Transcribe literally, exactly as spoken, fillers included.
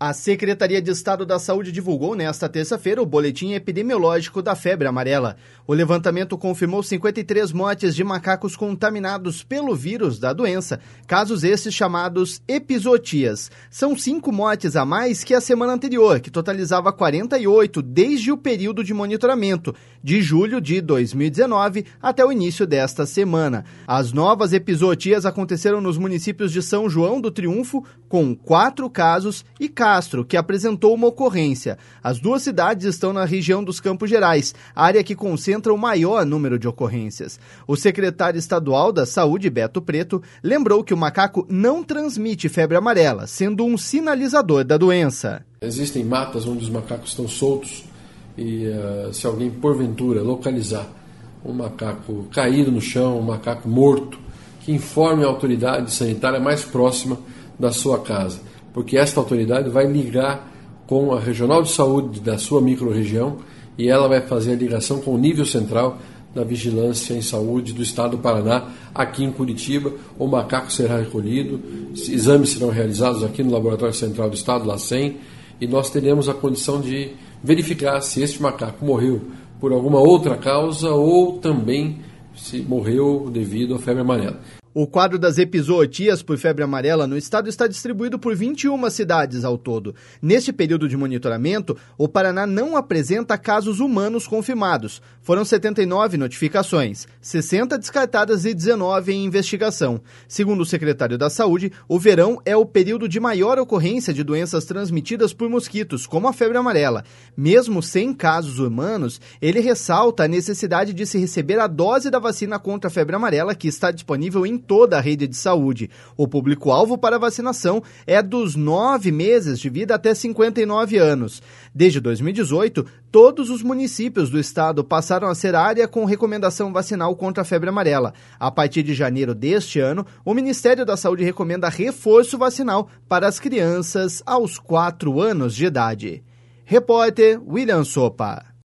A Secretaria de Estado da Saúde divulgou nesta terça-feira o boletim epidemiológico da febre amarela. O levantamento confirmou cinquenta e três mortes de macacos contaminados pelo vírus da doença, casos esses chamados epizootias. São cinco mortes a mais que a semana anterior, que totalizava quarenta e oito desde o período de monitoramento, de julho de dois mil e dezenove até o início desta semana. As novas epizootias aconteceram nos municípios de São João do Triunfo, com quatro casos, e Castro, que apresentou uma ocorrência. As duas cidades estão na região dos Campos Gerais, área que concentra o maior número de ocorrências. O secretário estadual da Saúde, Beto Preto, lembrou que o macaco não transmite febre amarela, sendo um sinalizador da doença. Existem matas onde os macacos estão soltos e uh, se alguém porventura localizar um macaco caído no chão, um macaco morto, que informe a autoridade sanitária mais próxima da sua casa, porque esta autoridade vai ligar com a regional de saúde da sua microrregião e ela vai fazer a ligação com o nível central da vigilância em saúde do estado do Paraná. Aqui em Curitiba, o macaco será recolhido, exames serão realizados aqui no Laboratório Central do Estado, LACEN, e nós teremos a condição de verificar se este macaco morreu por alguma outra causa ou também se morreu devido à febre amarela. O quadro das epizootias por febre amarela no estado está distribuído por vinte e uma cidades ao todo. Neste período de monitoramento, o Paraná não apresenta casos humanos confirmados. Foram setenta e nove notificações, sessenta descartadas e dezenove em investigação. Segundo o secretário da Saúde, o verão é o período de maior ocorrência de doenças transmitidas por mosquitos, como a febre amarela. Mesmo sem casos humanos, ele ressalta a necessidade de se receber a dose da vacina contra a febre amarela, que está disponível em toda a rede de saúde. O público-alvo para a vacinação é dos nove meses de vida até cinquenta e nove anos. Desde dois mil e dezoito, todos os municípios do estado passaram a ser área com recomendação vacinal contra a febre amarela. A partir de janeiro deste ano, o Ministério da Saúde recomenda reforço vacinal para as crianças aos quatro anos de idade. Repórter William Sopa.